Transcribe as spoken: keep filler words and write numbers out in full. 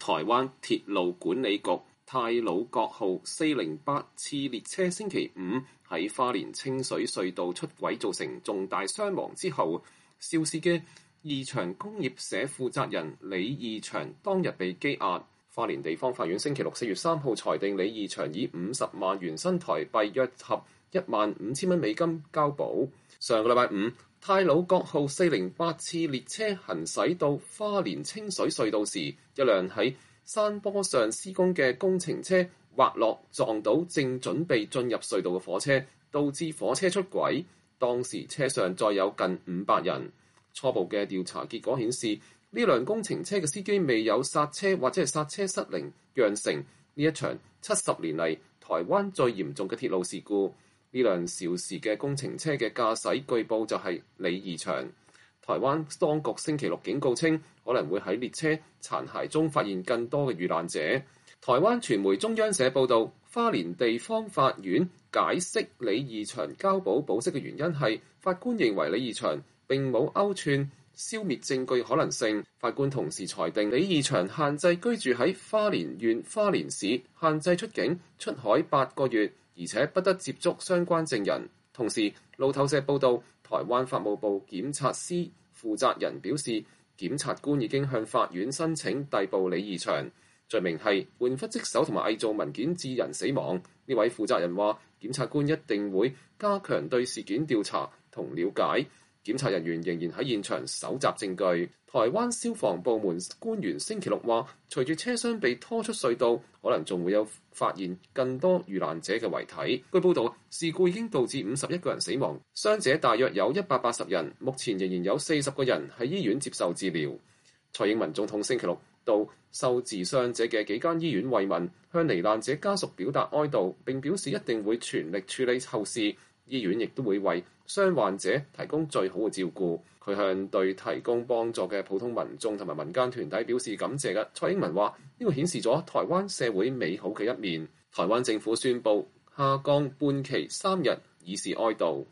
台灣鐵路管理局太魯閣號四零八次列車星期五喺花蓮清水隧道出軌造成重大傷亡之後，肇事嘅義祥工業社負責人李義祥當日被羈押。花蓮地方法院星期六四月三號裁定李義祥以五十萬元新台幣約合一萬五千蚊美金交保。上個禮拜五，太魯閣號四零八次列車行駛到花蓮清水隧道時，一輛喺山坡上施工嘅工程車滑落撞到正準備進入隧道嘅火車，導致火車出軌。當時車上載有近五百人。初步嘅調查結果顯示，呢輛工程車嘅司機未有剎車或者係剎車失靈，釀成呢一場七十年嚟台灣最嚴重嘅鐵路事故。呢輛肇事嘅工程車嘅駕駛據報就係李義祥。台灣當局星期六警告稱，可能會喺列車殘骸中發現更多嘅遇難者。台灣傳媒中央社報導，花蓮地方法院解釋李義祥交保保釋嘅原因係，法官認為李義祥並冇勾串消滅證據可能性。法官同時裁定李義祥限制居住喺花蓮縣花蓮市，限制出境出海八個月，而且不得接觸相關證人。同時，路透社報道，台灣法務部檢察司負責人表示，檢察官已經向法院申請逮捕李義祥，罪名係玩忽職守同埋偽造文件致人死亡。呢位負責人話，檢察官一定會加強對事件調查同了解。檢察人員仍然喺現場搜集證據。台灣消防部門官員星期六話，隨住車廂被拖出隧道，可能仲會有發現更多遇難者嘅遺體。據報道，事故已經導致五十一個人死亡，傷者大約有一百八十人，目前仍然有四十個人喺醫院接受治療。蔡英文總統星期六到受治傷者嘅幾間醫院慰問，向罹難者家屬表達哀悼，並表示一定會全力處理後事。醫院亦都會為傷患者提供最好嘅照顧。佢向對提供幫助嘅普通民眾同埋民間團體表示感謝嘅。蔡英文話：呢個顯示咗台灣社會美好嘅一面。台灣政府宣布下降半旗三日，以示哀悼。